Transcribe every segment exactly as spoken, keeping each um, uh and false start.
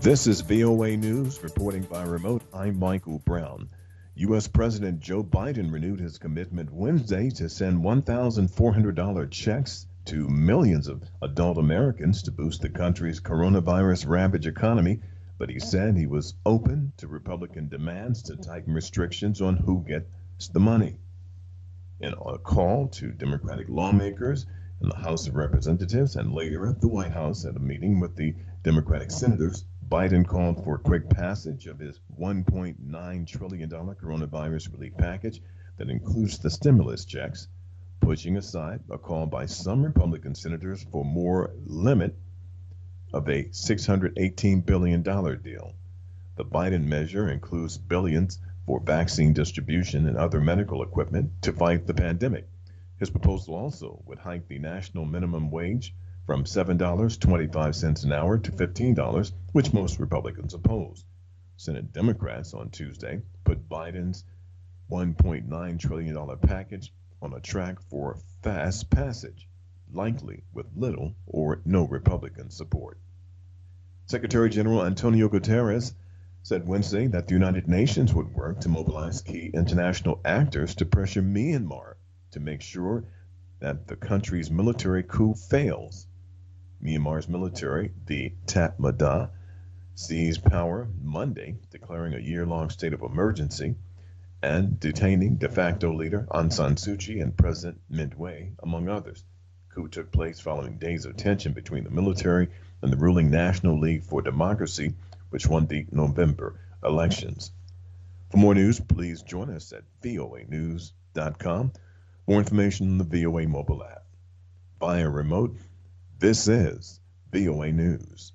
This is V O A News, reporting by remote. I'm Michael Brown. U S. President Joe Biden renewed his commitment Wednesday to send one thousand four hundred dollars checks to millions of adult Americans to boost the country's coronavirus ravaged economy, but he said he was open to Republican demands to tighten restrictions on who gets the money. In a call to Democratic lawmakers in the House of Representatives and later at the White House at a meeting with the Democratic senators, Biden called for quick passage of his one point nine trillion dollars coronavirus relief package that includes the stimulus checks, pushing aside a call by some Republican senators for more limit of a six hundred eighteen billion dollars deal. The Biden measure includes billions for vaccine distribution and other medical equipment to fight the pandemic. His proposal also would hike the national minimum wage from seven dollars and twenty-five cents an hour to fifteen dollars, which most Republicans oppose. Senate Democrats on Tuesday put Biden's one point nine trillion dollars package on a track for fast passage, likely with little or no Republican support. Secretary General Antonio Guterres said Wednesday that the United Nations would work to mobilize key international actors to pressure Myanmar to make sure that the country's military coup fails. Myanmar's military, the Tatmadaw, seized power Monday, declaring a year-long state of emergency and detaining de facto leader Aung San Suu Kyi and President Mint Wei, among others. The coup took place following days of tension between the military and the ruling National League for Democracy, which won the November elections. For more news, please join us at V O A news dot com. More information on the V O A mobile app. Via remote, this is V O A News.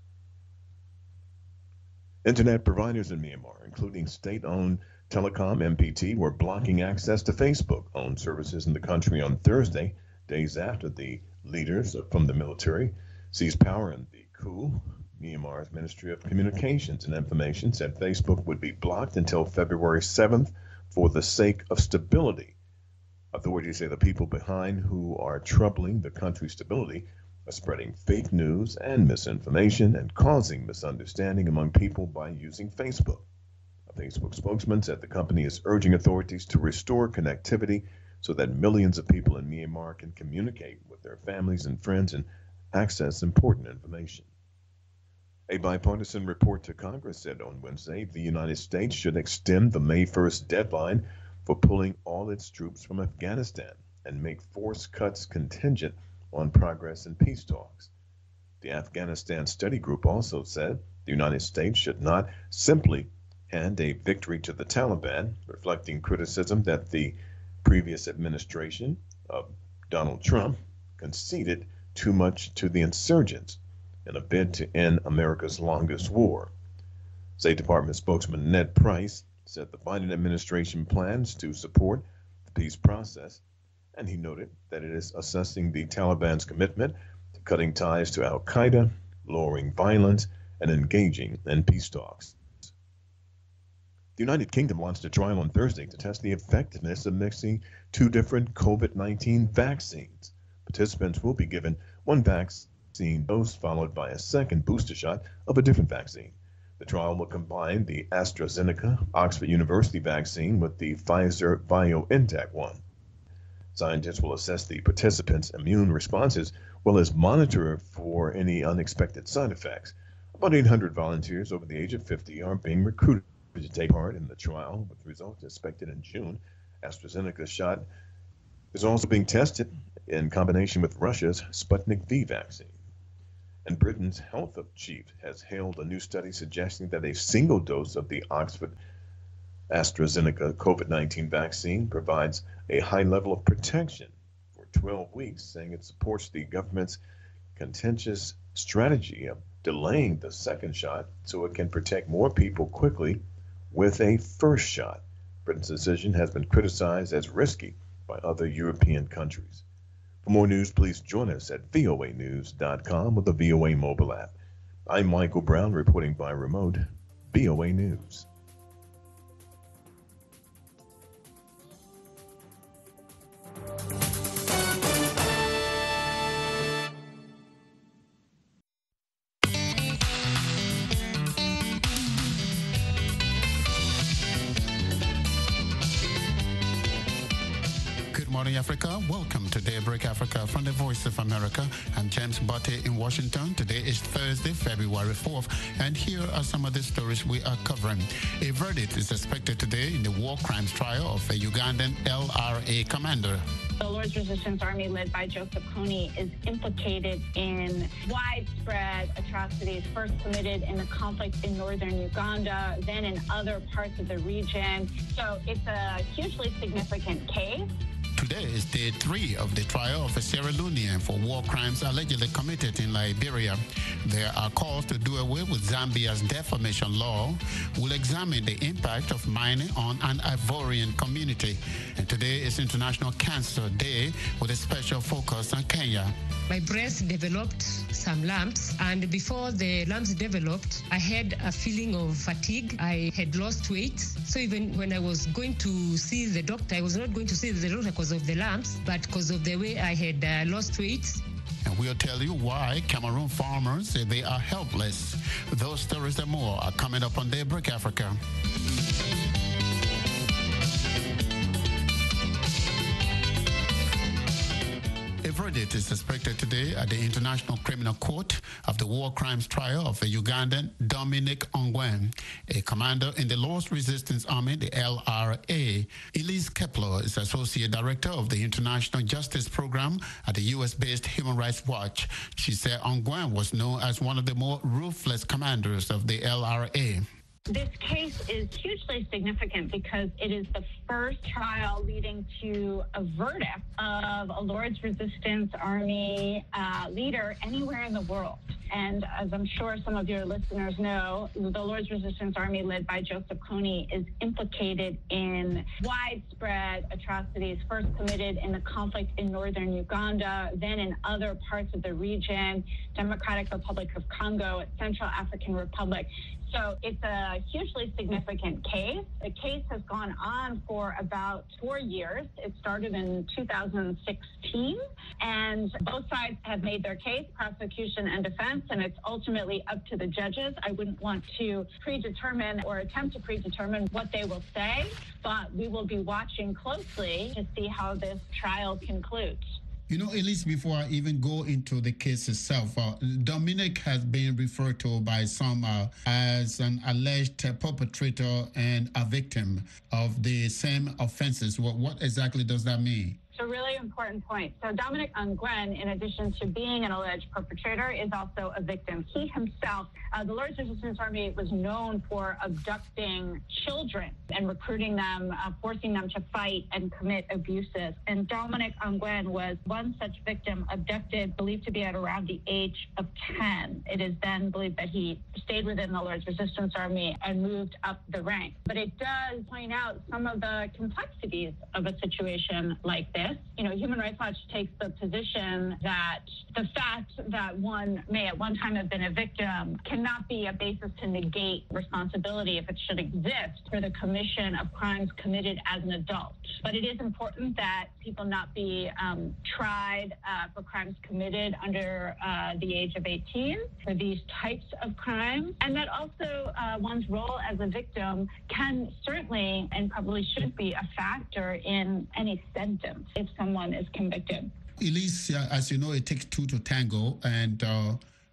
Internet providers in Myanmar, including state-owned Telecom M P T, were blocking access to Facebook-owned services in the country on Thursday, days after the leaders from the military seized power in the coup. Myanmar's Ministry of Communications and Information said Facebook would be blocked until February seventh for the sake of stability. Authorities say the people behind who are troubling the country's stability are spreading fake news and misinformation and causing misunderstanding among people by using Facebook. A Facebook spokesman said the company is urging authorities to restore connectivity so that millions of people in Myanmar can communicate with their families and friends and access important information. A bipartisan report to Congress said on Wednesday the United States should extend the May first deadline for pulling all its troops from Afghanistan and make force cuts contingent on progress in peace talks. The Afghanistan Study Group also said the United States should not simply hand a victory to the Taliban, reflecting criticism that the previous administration of Donald Trump conceded too much to the insurgents in a bid to end America's longest war. State Department spokesman Ned Price said the Biden administration plans to support the peace process, and he noted that it is assessing the Taliban's commitment to cutting ties to al-Qaeda, lowering violence, and engaging in peace talks. The United Kingdom launched a trial on Thursday to test the effectiveness of mixing two different COVID nineteen vaccines. Participants will be given one vaccine dose followed by a second booster shot of a different vaccine. The trial will combine the AstraZeneca Oxford University vaccine with the Pfizer BioNTech one. Scientists will assess the participants' immune responses, well as monitor for any unexpected side effects. About eight hundred volunteers over the age of fifty are being recruited to take part in the trial, with results expected in June. AstraZeneca's shot is also being tested in combination with Russia's Sputnik V vaccine. And Britain's health chief has hailed a new study suggesting that a single dose of the Oxford AstraZeneca COVID nineteen vaccine provides a high level of protection for twelve weeks, saying it supports the government's contentious strategy of delaying the second shot so it can protect more people quickly with a first shot. Britain's decision has been criticized as risky by other European countries. For more news, please join us at V O A news dot com with the V O A mobile app. I'm Michael Brown, reporting by remote, V O A News. Africa. Welcome to Daybreak Africa from the Voice of America. I'm James Botte in Washington. Today is Thursday, February fourth, and here are some of the stories we are covering. A verdict is expected today in the war crimes trial of a Ugandan L R A commander. The Lord's Resistance Army, led by Joseph Kony, is implicated in widespread atrocities first committed in the conflict in northern Uganda, then in other parts of the region. So it's a hugely significant case. Today is day three of the trial of a Sierra Leonean for war crimes allegedly committed in Liberia. There are calls to do away with Zambia's defamation law. We'll examine the impact of mining on an Ivorian community. And today is International Cancer Day with a special focus on Kenya. My breast developed some lumps, and before the lumps developed, I had a feeling of fatigue. I had lost weight. So even when I was going to see the doctor, I was not going to see the doctor because of the lumps, but because of the way I had uh, lost weight. And we'll tell you why Cameroon farmers say they are helpless. Those stories and more are coming up on Daybreak Africa. A verdict is expected today at the International Criminal Court of the war crimes trial of a Ugandan, Dominic Ongwen, a commander in the Lord's Resistance Army, the L R A. Elise Kepler is Associate Director of the International Justice Program at the U S-based Human Rights Watch. She said Ongwen was known as one of the more ruthless commanders of the L R A. This case is hugely significant because it is the first trial leading to a verdict of a Lord's Resistance Army uh, leader anywhere in the world. And as I'm sure some of your listeners know, the Lord's Resistance Army, led by Joseph Kony, is implicated in widespread atrocities first committed in the conflict in northern Uganda, then in other parts of the region, Democratic Republic of Congo, Central African Republic. So it's a hugely significant case. The case has gone on for about four years. It started in two thousand sixteen, and both sides have made their case, prosecution and defense, and it's ultimately up to the judges. I wouldn't want to predetermine or attempt to predetermine what they will say, but we will be watching closely to see how this trial concludes. You know, at least before I even go into the case itself, uh, Dominic has been referred to by some uh, as an alleged perpetrator and a victim of the same offenses. What, what exactly does that mean? It's a really important point. So Dominic Ongwen, in addition to being an alleged perpetrator, is also a victim. He himself, uh, the Lord's Resistance Army was known for abducting children and recruiting them, uh, forcing them to fight and commit abuses. And Dominic Ongwen was one such victim, abducted, believed to be at around the age of ten. It is then believed that he stayed within the Lord's Resistance Army and moved up the ranks. But it does point out some of the complexities of a situation like this. You know, Human Rights Watch takes the position that the fact that one may at one time have been a victim cannot be a basis to negate responsibility if it should exist for the commission of crimes committed as an adult. But it is important that people not be um, tried uh, for crimes committed under uh, the age of eighteen for these types of crimes, and that also uh, one's role as a victim can certainly and probably should be a factor in any sentence if someone is convicted. Elise, uh, as you know, it takes two to tango, and uh,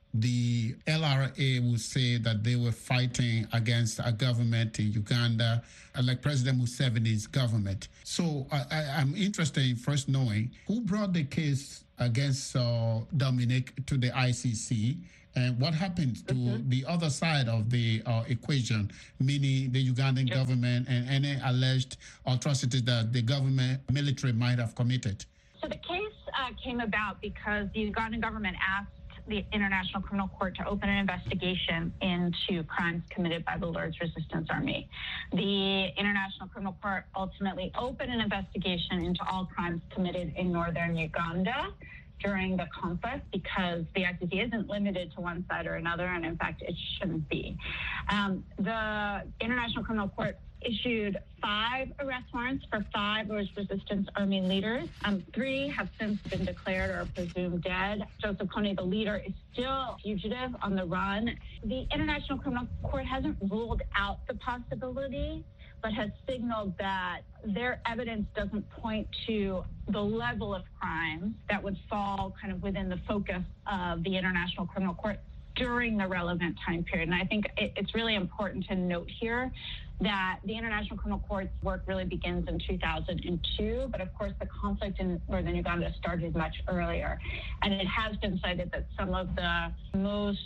the L R A will say that they were fighting against a government in Uganda, uh, like President Museveni's government. So I, I, I'm interested in first knowing who brought the case against uh, Dominic to the I C C, and what happened to mm-hmm. the other side of the uh, equation, meaning the Ugandan yep. government and any alleged atrocities that the government military might have committed? So the case uh, came about because the Ugandan government asked the International Criminal Court to open an investigation into crimes committed by the Lord's Resistance Army. The International Criminal Court ultimately opened an investigation into all crimes committed in northern Uganda during the conflict because the I C C isn't limited to one side or another, and in fact, it shouldn't be. Um, the International Criminal Court issued five arrest warrants for five Lord's Resistance Army leaders. Um, three have since been declared or presumed dead. Joseph Kony, the leader, is still fugitive on the run. The International Criminal Court hasn't ruled out the possibility, but has signaled that their evidence doesn't point to the level of crime that would fall kind of within the focus of the International Criminal Court during the relevant time period. And I think it, it's really important to note here that the International Criminal Court's work really begins in two thousand two, but of course the conflict in northern Uganda started much earlier. And it has been cited that some of the most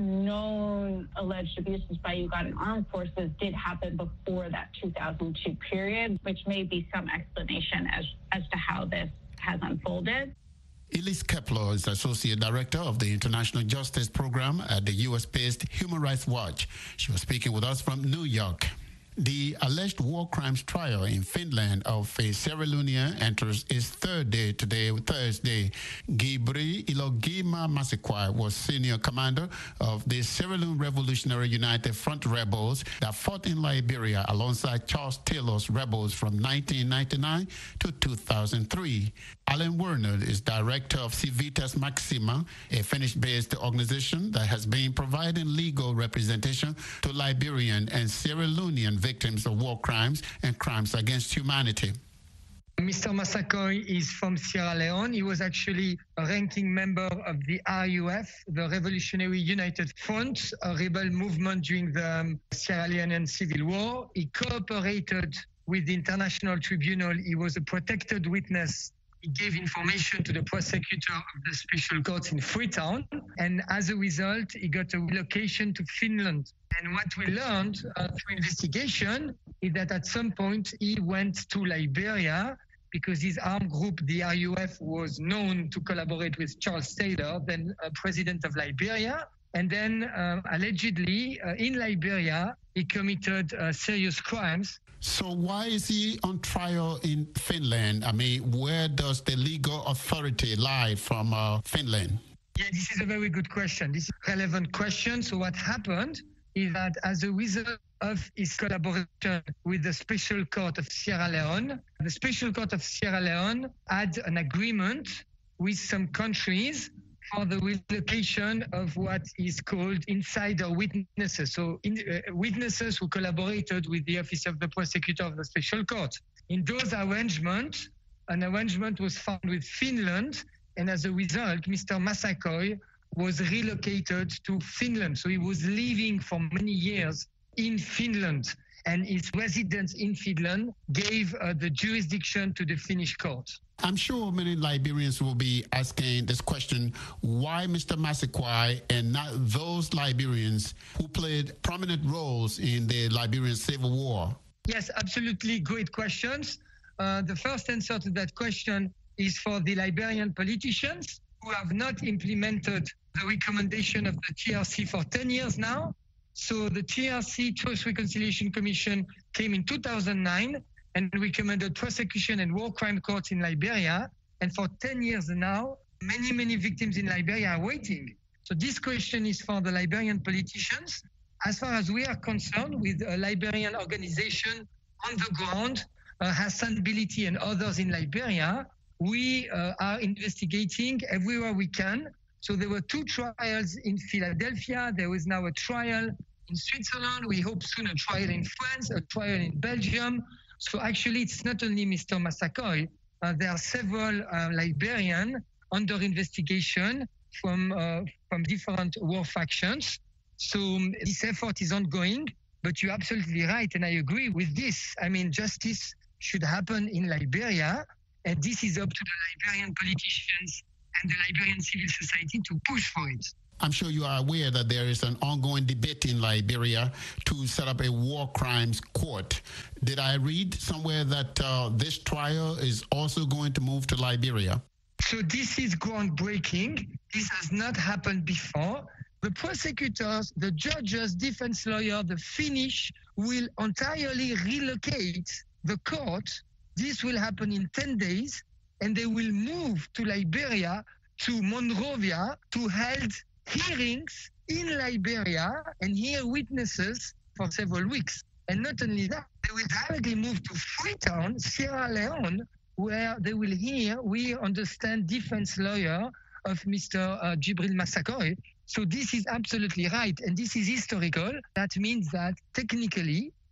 known alleged abuses by Ugandan armed forces did happen before that two thousand two period, which may be some explanation as, as to how this has unfolded. Elise Kepler is Associate Director of the International Justice Program at the U S-based Human Rights Watch. She was speaking with us from New York. The alleged war crimes trial in Finland of a Sierra Leonean enters its third day today, Thursday. Gibri Ilogima Masekwai was senior commander of the Sierra Leone Revolutionary United Front rebels that fought in Liberia alongside Charles Taylor's rebels from nineteen ninety-nine to two thousand three. Alan Werner is director of Civitas Maxima, a Finnish-based organization that has been providing legal representation to Liberian and Sierra Leonean victims of war crimes and crimes against humanity. Mister Massaquoi is from Sierra Leone. He was actually a ranking member of the R U F, the Revolutionary United Front, a rebel movement during the um, Sierra Leonean Civil War. He cooperated with the International Tribunal. He was a protected witness. He gave information to the prosecutor of the special courts in Freetown, and as a result, he got a relocation to Finland. And what we learned uh, through investigation is that at some point he went to Liberia because his armed group, the R U F, was known to collaborate with Charles Taylor, then uh, president of Liberia. And then uh, allegedly uh, in Liberia, he committed uh, serious crimes. So why is he on trial in Finland? I mean, where does the legal authority lie from uh, Finland? Yeah, this is a very good question. This is a relevant question. So what happened is that as a result of his collaboration with the Special Court of Sierra Leone, the Special Court of Sierra Leone had an agreement with some countries for the relocation of what is called insider witnesses, so in, uh, witnesses who collaborated with the Office of the Prosecutor of the Special Court. In those arrangements, an arrangement was found with Finland, and as a result, Mister Massaquoi was relocated to Finland. So he was living for many years in Finland, and his residence in Finland gave uh, the jurisdiction to the Finnish court. I'm sure many Liberians will be asking this question, why Mister Massaquoi and not those Liberians who played prominent roles in the Liberian Civil War? Yes, absolutely great questions. Uh, the first answer to that question is for the Liberian politicians who have not implemented the recommendation of the T R C for ten years now. So the T R C, Truth Reconciliation Commission, came in two thousand nine and recommended prosecution and war crime courts in Liberia. And for ten years now, many, many victims in Liberia are waiting. So this question is for the Liberian politicians. As far as we are concerned, with a Liberian organization on the ground, uh, Hassan Bility and others in Liberia, we uh, are investigating everywhere we can. So there were two trials in Philadelphia. There is now a trial in Switzerland. We hope soon a trial in France, a trial in Belgium. So actually, it's not only Mister Massaquoi. Uh, there are several uh, Liberians under investigation from uh, from different war factions. So um, this effort is ongoing. But you're absolutely right, and I agree with this. I mean, justice should happen in Liberia, and this is up to the Liberian politicians and the Liberian civil society to push for it. I'm sure you are aware that there is an ongoing debate in Liberia to set up a war crimes court. Did I read somewhere that uh, this trial is also going to move to Liberia? So this is groundbreaking. This has not happened before. The prosecutors, the judges, defense lawyer, the Finnish will entirely relocate the court. This will happen in ten days, and they will move to Liberia, to Monrovia, to hold hearings in Liberia and hear witnesses for several weeks. And not only that, they will directly move to Freetown, Sierra Leone, where they will hear, we understand, defense lawyer of Mister Uh, Jibril Massaquoi. So this is absolutely right, and this is historical. That means that technically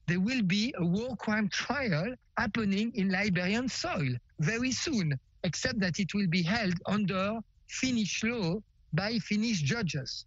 there will be a war crime trial happening in Liberian soil very soon, except that it will be held under Finnish law by Finnish judges.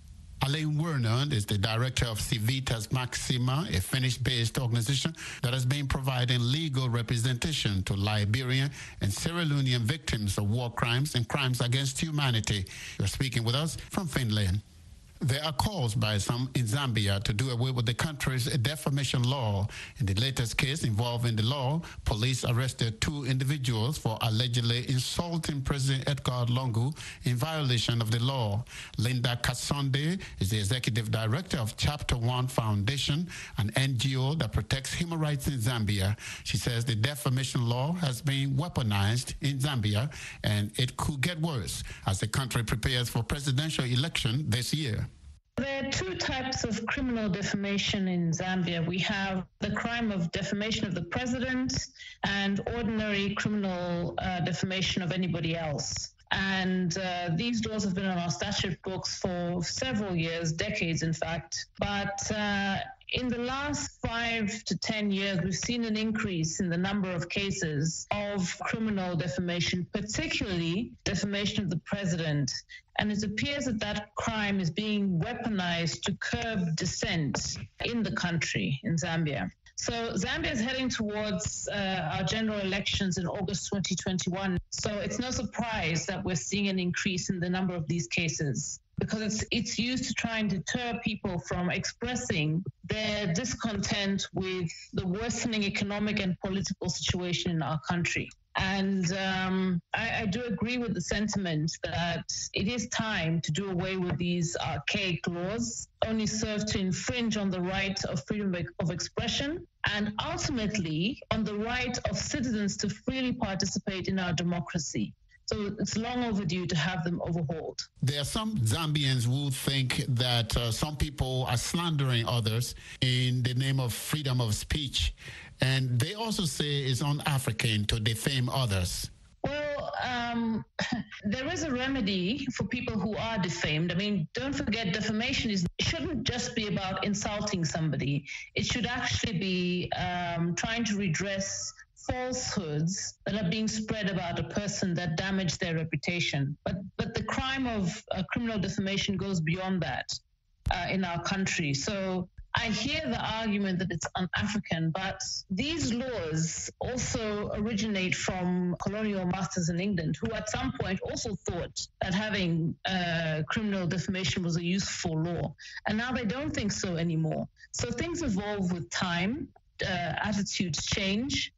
Alain Werner is the director of Civitas Maxima, a Finnish-based organization that has been providing legal representation to Liberian and Sierra Leonean victims of war crimes and crimes against humanity. You're speaking with us from Finland. There are calls by some in Zambia to do away with the country's defamation law. In the latest case involving the law, police arrested two individuals for allegedly insulting President Edgar Lungu in violation of the law. Linda Kasonde is the executive director of Chapter One Foundation, an N G O that protects human rights in Zambia. She says the defamation law has been weaponized in Zambia, and it could get worse as the country prepares for presidential election this year. There are two types of criminal defamation in Zambia. We have the crime of defamation of the president and ordinary criminal uh, defamation of anybody else. And uh, these laws have been on our statute books for several years, decades in fact. But uh, in the last five to ten years, we've seen an increase in the number of cases of criminal defamation, particularly defamation of the president. And it appears that that crime is being weaponized to curb dissent in the country, in Zambia. So Zambia is heading towards uh, our general elections in August twenty twenty-one. So it's no surprise that we're seeing an increase in the number of these cases, because it's it's used to try and deter people from expressing their discontent with the worsening economic and political situation in our country. And um, I, I do agree with the sentiment that it is time to do away with these archaic laws, only serve to infringe on the right of freedom of expression and ultimately on the right of citizens to freely participate in our democracy. So it's long overdue to have them overhauled. There are some Zambians who think that uh, some people are slandering others in the name of freedom of speech. And they also say it's un-African to defame others. Well, um, there is a remedy for people who are defamed. I mean, don't forget, defamation is shouldn't just be about insulting somebody. It should actually be um, trying to redress falsehoods that are being spread about a person that damage their reputation. But but the crime of uh, criminal defamation goes beyond that uh, in our country. So I hear the argument that it's un-African, but these laws also originate from colonial masters in England, who at some point also thought that having uh, criminal defamation was a useful law. And now they don't think so anymore. So things evolve with time, uh, attitudes change.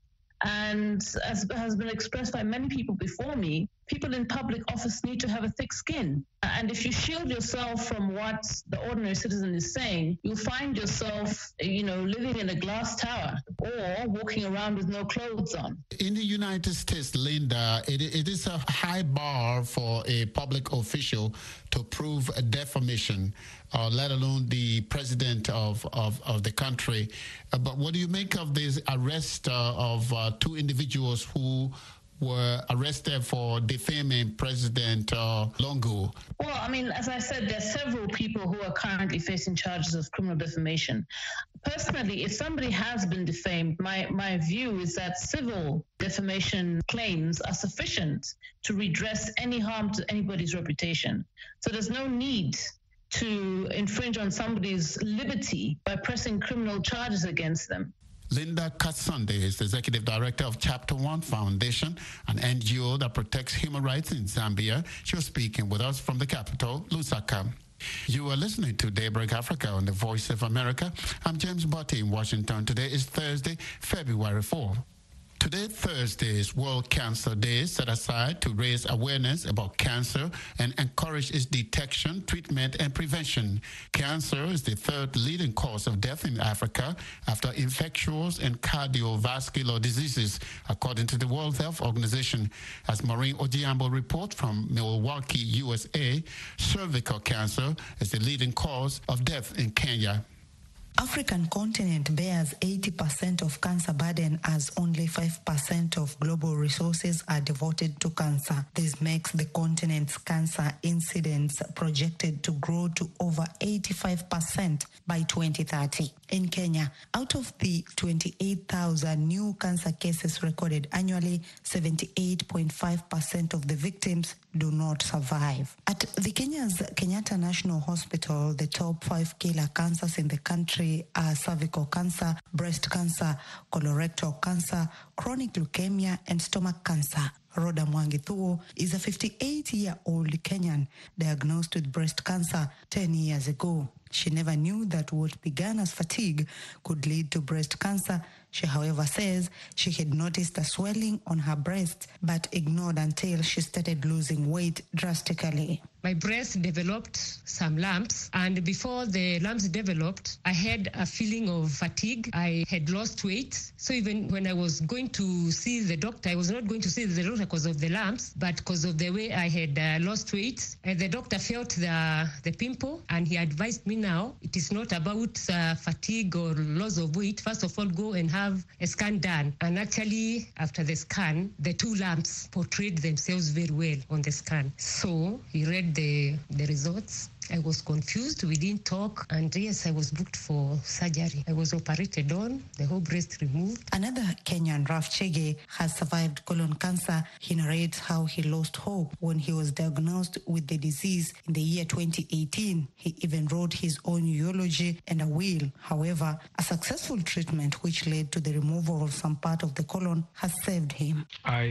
And as has been expressed by many people before me, people in public office need to have a thick skin. And if you shield yourself from what the ordinary citizen is saying, you'll find yourself, you know, living in a glass tower or walking around with no clothes on. In the United States, Linda, it, it is a high bar for a public official to prove a defamation, uh, let alone the president of, of, of the country. Uh, but what do you make of this arrest uh, of uh, two individuals who were arrested for defaming President uh, Lungu? Well, I mean, as I said, there are several people who are currently facing charges of criminal defamation. Personally, if somebody has been defamed, my, my view is that civil defamation claims are sufficient to redress any harm to anybody's reputation. So there's no need to infringe on somebody's liberty by pressing criminal charges against them. Linda Kasonde is the executive director of Chapter One Foundation, an N G O that protects human rights in Zambia. She was speaking with us from the capital, Lusaka. You are listening to Daybreak Africa on the Voice of America. I'm James Botti in Washington. Today is Thursday, February fourth. Today, Thursday, is World Cancer Day, set aside to raise awareness about cancer and encourage its detection, treatment, and prevention. Cancer is the third leading cause of death in Africa after infectious and cardiovascular diseases, according to the World Health Organization. As Maureen Ojiambo reports from Milwaukee, U S A, cervical cancer is the leading cause of death in Kenya. African continent bears eighty percent of cancer burden as only five percent of global resources are devoted to cancer. This makes the continent's cancer incidence projected to grow to over eighty-five percent by twenty thirty. In Kenya, out of the twenty-eight thousand new cancer cases recorded annually, seventy-eight point five percent of the victims do not survive. At the Kenya's Kenyatta National Hospital, the top five killer cancers in the country are cervical cancer, breast cancer, colorectal cancer, chronic leukemia, and stomach cancer. Rhoda Mwangithuo is a fifty-eight-year-old Kenyan diagnosed with breast cancer ten years ago. She never knew that what began as fatigue could lead to breast cancer. She, however, says she had noticed a swelling on her breast but ignored until she started losing weight drastically. My breast developed some lumps, and before the lumps developed, I had a feeling of fatigue. I had lost weight. So even when I was going to see the doctor, I was not going to see the doctor because of the lumps, but because of the way I had uh, lost weight. And the doctor felt the, the pimple, and he advised me now, it is not about uh, fatigue or loss of weight. First of all, go and have a scan done. And actually, after the scan, the two lumps portrayed themselves very well on the scan. So he read the, the results. I was confused. We didn't talk. And yes, I was booked for surgery. I was operated on, the whole breast removed. Another Kenyan, Raf Chege, has survived colon cancer. He narrates how he lost hope when he was diagnosed with the disease in the year twenty eighteen. He even wrote his own eulogy and a will. However, a successful treatment which led to the removal of some part of the colon has saved him.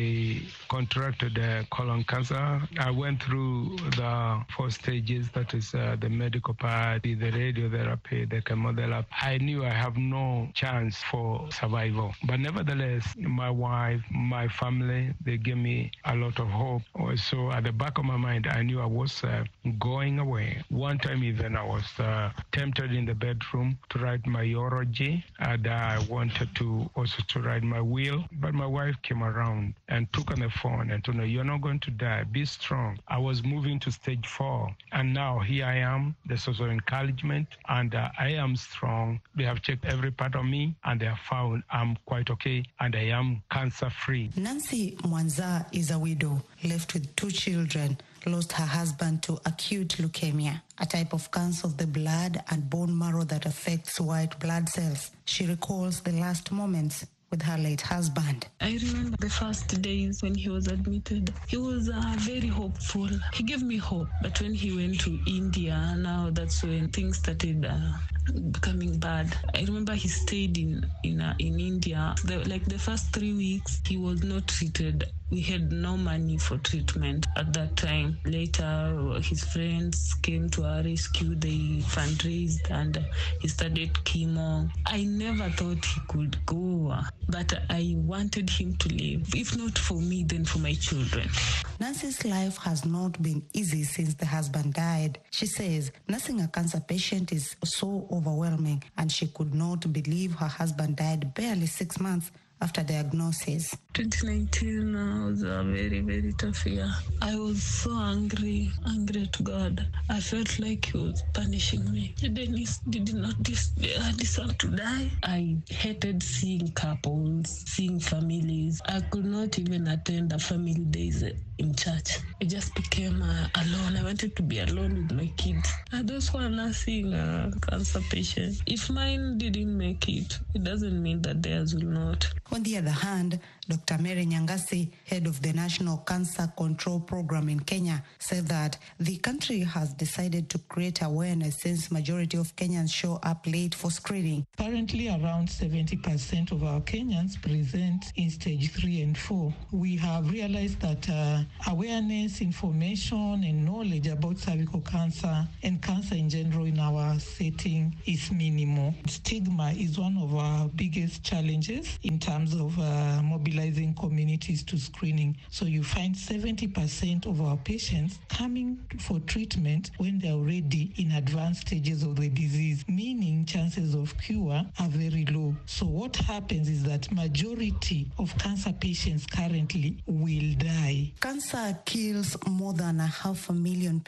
I contracted uh, colon cancer. I went through the four stages, that is Uh, the medical part, the radiotherapy, the chemotherapy. I knew I have no chance for survival. But nevertheless, my wife, my family, they gave me a lot of hope. Also, at the back of my mind, I knew I was uh, going away. One time even I was uh, tempted in the bedroom to write my eulogy, and I wanted to also to write my will. But my wife came around and took on the phone and told me, "You're not going to die. Be strong." I was moving to stage four, and now here I am. There's also encouragement, and uh, I am strong. They have checked every part of me, and they have found I'm quite okay, and I am cancer-free. Nancy Mwanza is a widow, left with two children, lost her husband to acute leukemia, a type of cancer of the blood and bone marrow that affects white blood cells. She recalls the last moments with her late husband. I remember the first days when he was admitted. He was uh, very hopeful. He gave me hope. But when he went to India, now that's when things started uh, becoming bad. I remember he stayed in in, uh, in India. The, like the first three weeks, he was not treated. We had no money for treatment at that time. Later, his friends came to our rescue. They fundraised and he started chemo. I never thought he could go, but I wanted him to live. If not for me, then for my children. Nancy's life has not been easy since the husband died. She says nursing a cancer patient is so overwhelming, and she could not believe her husband died barely six months after diagnosis. twenty nineteen uh, was a very, very tough year. I was so angry, angry at God. I felt like he was punishing me. Dennis did not dis- deserve to die. I hated seeing couples, seeing families. I could not even attend a family days in church. I just became uh, alone. I wanted to be alone with my kids. I just want nursing a cancer patient. If mine didn't make it, it doesn't mean that theirs will not. On the other hand, Doctor Mary Nyangasi, head of the National Cancer Control Program in Kenya, said that the country has decided to create awareness since majority of Kenyans show up late for screening. Currently, around seventy percent of our Kenyans present in stage three and four. We have realized that uh, awareness, information, and knowledge about cervical cancer and cancer in general in our setting is minimal. Stigma is one of our biggest challenges in terms of uh, mobilizing communities to screening. So you find seventy percent of our patients coming for treatment when they're already in advanced stages of the disease, meaning chances of cure are very low. So what happens is that majority of cancer patients currently will die. Cancer kills more than a half a million people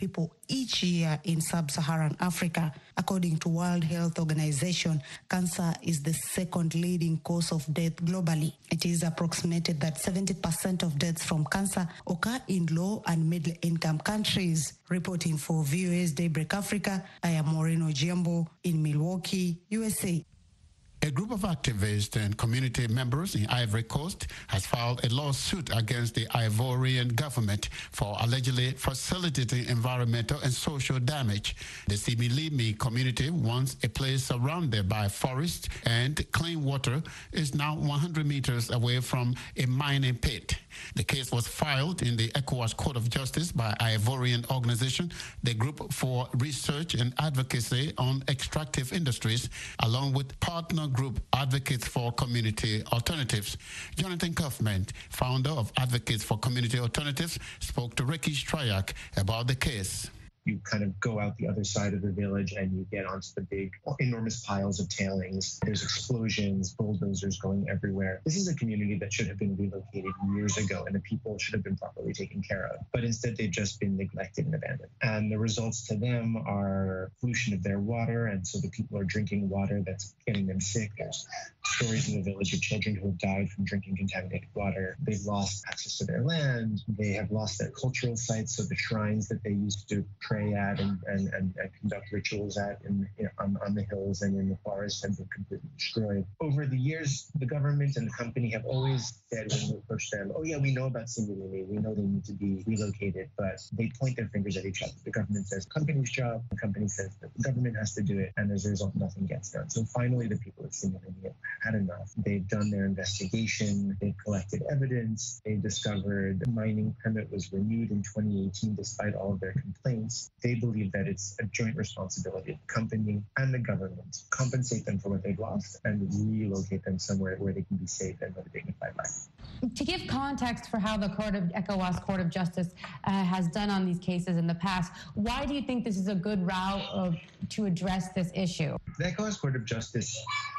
each year in sub-Saharan Africa. According to World Health Organization, cancer is the second leading cause of death globally. It is approximated that seventy percent of deaths from cancer occur in low and middle-income countries. Reporting for V O A's Daybreak Africa, I am Maureen Ojiambo in Milwaukee, U S A. A group of activists and community members in Ivory Coast has filed a lawsuit against the Ivorian government for allegedly facilitating environmental and social damage. The Similimi community wants a place surrounded by forest, and clean water is now one hundred meters away from a mining pit. The case was filed in the ECOWAS Court of Justice by Ivorian organization, the Group for Research and Advocacy on Extractive Industries, along with partner group Advocates for Community Alternatives. Jonathan Kaufman, founder of Advocates for Community Alternatives, spoke to Ricky Stryak about the case. You kind of go out the other side of the village and you get onto the big, enormous piles of tailings. There's explosions, bulldozers going everywhere. This is a community that should have been relocated years ago, and the people should have been properly taken care of. But instead, they've just been neglected and abandoned. And the results to them are pollution of their water, and so the people are drinking water that's getting them sick. There's stories in the village of children who have died from drinking contaminated water. They've lost access to their land. They have lost their cultural sites, so the shrines that they used to pray at and, and, and, and conduct rituals at in, you know, on, on the hills and in the forest have been completely destroyed. Over the years, the government and the company have always said when we approach them, oh yeah, we know about Similimi, we know they need to be relocated, but they point their fingers at each other. The government says the company's job, the company says that the government has to do it, and as a result, nothing gets done. So finally, the people of Similimi have had enough. They've done their investigation, they've collected evidence, they discovered the mining permit was renewed in twenty eighteen despite all of their complaints. They believe that it's a joint responsibility of the company and the government to compensate them for what they've lost and relocate them somewhere where they can be safe and live a dignified life. To give context for how the Court of ECOWAS Court of Justice uh, has done on these cases in the past, why do you think this is a good route of, to address this issue? The ECOWAS Court of Justice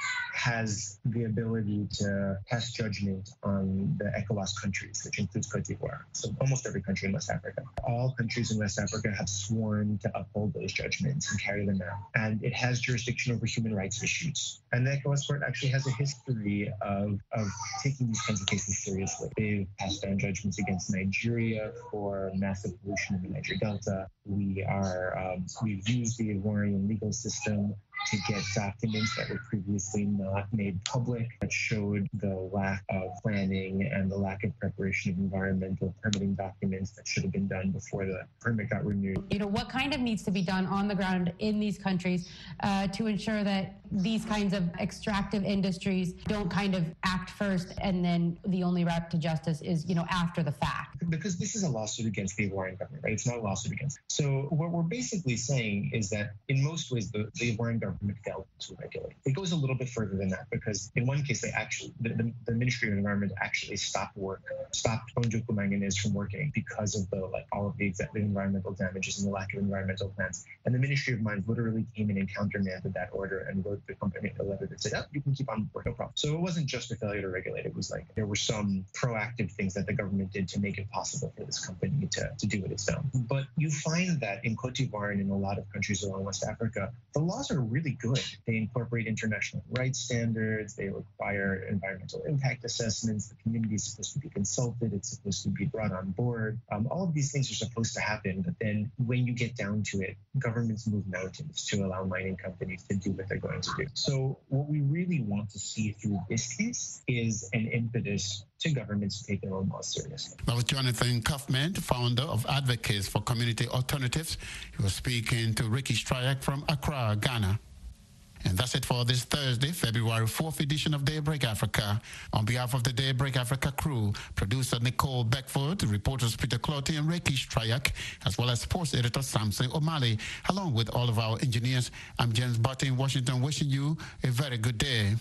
has the ability to pass judgment on the ECOWAS countries, which includes Cote d'Ivoire. So almost every country in West Africa. All countries in West Africa have sworn to uphold those judgments and carry them out. And it has jurisdiction over human rights issues. And the ECOWAS Court actually has a history of, of taking these kinds of cases seriously. They've passed down judgments against Nigeria for massive pollution in the Niger Delta. We are, um, we've used the Ivorian legal system to get documents that were previously not made public that showed the lack of planning and the lack of preparation of environmental permitting documents that should have been done before the permit got renewed. You know, what kind of needs to be done on the ground in these countries uh, to ensure that these kinds of extractive industries don't kind of act first and then the only route to justice is, you know, after the fact? Because this is a lawsuit against the Ivorian government, right? It's not a lawsuit against. So what we're basically saying is that in most ways, the, the Ivorian government failed to regulate. It goes a little bit further than that because in one case, they actually, the, the, the Ministry of Environment actually stopped work, stopped Onjoku Manganese from working because of the like all of the, the environmental damages and the lack of environmental plans. And the Ministry of Mines literally came in and countermanded that order and wrote the company a letter that said, oh, you can keep on working, no problem. So it wasn't just a failure to regulate. It was like there were some proactive things that the government did to make it possible for this company to, to do what it's done. But you find that in Cote d'Ivoire and in a lot of countries around West Africa, the laws are really good. They incorporate international rights standards. They require environmental impact assessments. The community is supposed to be consulted. It's supposed to be brought on board. Um, all of these things are supposed to happen. But then when you get down to it, governments move mountains to allow mining companies to do what they're going to do. So what we really want to see through this case is an impetus to governments to take their own laws seriously. That was Jonathan Kaufman, founder of Advocates for Community Alternatives. He was speaking to Ricky Stryak from Accra, Ghana. And that's it for this Thursday, February fourth edition of Daybreak Africa. On behalf of the Daybreak Africa crew, producer Nicole Beckford, reporters Peter Clotty and Ricky Stryak, as well as sports editor Samson O'Malley, along with all of our engineers, I'm James Barton in Washington, wishing you a very good day.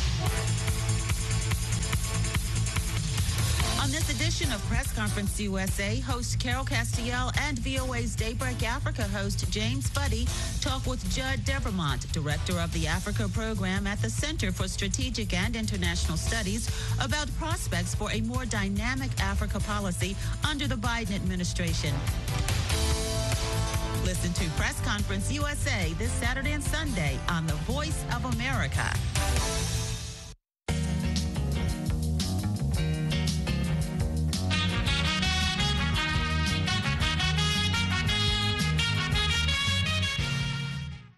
On this edition of Press Conference U S A, host Carol Castiel and V O A's Daybreak Africa host James Buddy talk with Judd Devermont, director of the Africa program at the Center for Strategic and International Studies, about prospects for a more dynamic Africa policy under the Biden administration. Listen to Press Conference U S A this Saturday and Sunday on the Voice of America.